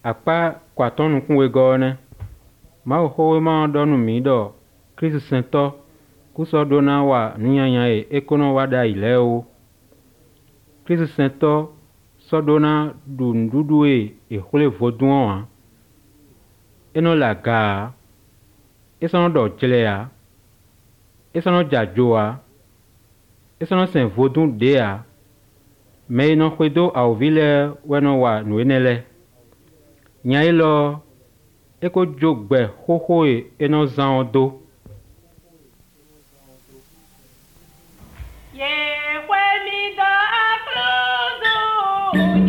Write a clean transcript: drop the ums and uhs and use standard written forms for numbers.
akpa kwatonu kuwe gone ma ho ma donu mi do Kristo sento kuso dona wa nunyanya ekono wada ileo Kristo sento so dona dundudu hole vodun eno la ga esono do jelea esono jajoa esono sen vodun dea me no kwedo au vile weno wa nuenele nyailo eko jogbe hohoe eno zan do ye kwe mi do aklozo